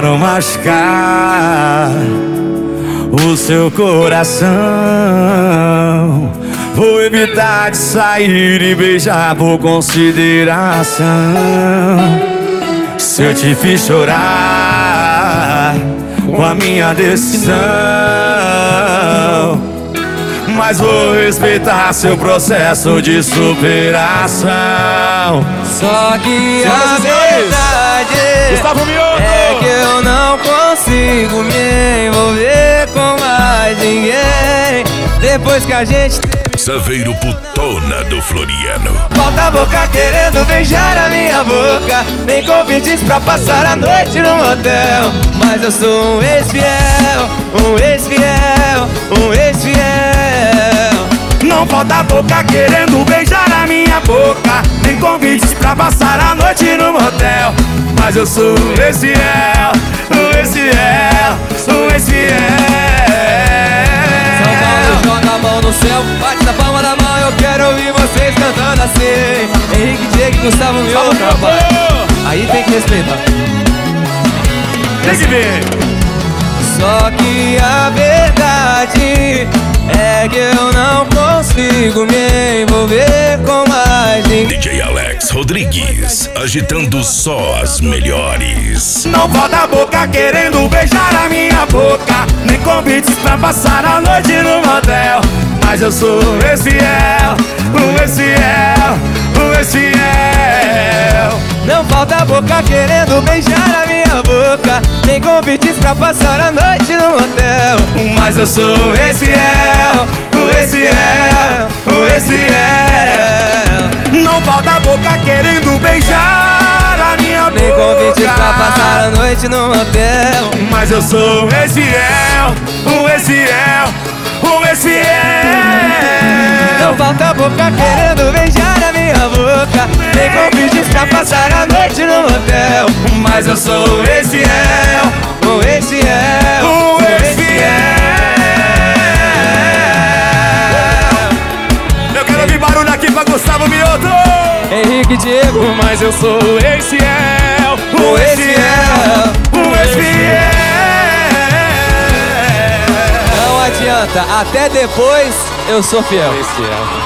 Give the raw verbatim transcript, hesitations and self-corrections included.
não machucar o seu coração. Vou evitar de sair e beijar por consideração. Se eu te fiz chorar com a minha decisão, mas vou respeitar seu processo de superação. Só que a verdade é que eu não consigo me envolver com mais ninguém depois que a gente... Saveiro Putona do Floriano. Falta a boca querendo beijar a minha boca, nem convites pra passar a noite no motel. Mas eu sou um ex-fiel, um ex-fiel, um ex-fiel. Não falta a boca querendo beijar a minha boca, nem convites pra passar a noite no motel. Mas eu sou um ex-fiel, um ex-fiel, um ex-fiel. São Paulo joga a mão no céu, bate na palma da mão, eu quero ouvir vocês cantando assim. Henrique, Diego e Gustavo Mioto. Aí tem que respeitar. Tem que ver. Só que a verdade é que eu não consigo me envolver com mais ninguém. D J Alex Rodrigues, agitando só as melhores. Não falta a boca querendo beijar a minha boca, nem convites pra passar a noite no motel. Mas eu sou um ex-fiel, um ex-fiel, um ex-fiel. Não falta a boca querendo beijar a minha boca, nem convites pra passar a noite no motel. Mas eu sou um ex-fiel, um ex-fiel, um ex-fiel. Não falta a boca querendo beijar a minha boca, nem convites pra passar a noite no motel. Mas eu sou um ex-fiel, um ex-fiel, um ex-fiel. Não falta a boca querendo beijar a minha boca, nem convites pra passar a noite no motel. Mas eu sou um ex-fiel, um ex-fiel, um ex-fiel. Eu quero ouvir barulho aqui pra Gustavo Mioto, Henrique, Diego. mas eu sou um ex-fiel, um ex-fiel, um ex-fiel. Não adianta, até depois eu sou fiel. Ex-fiel.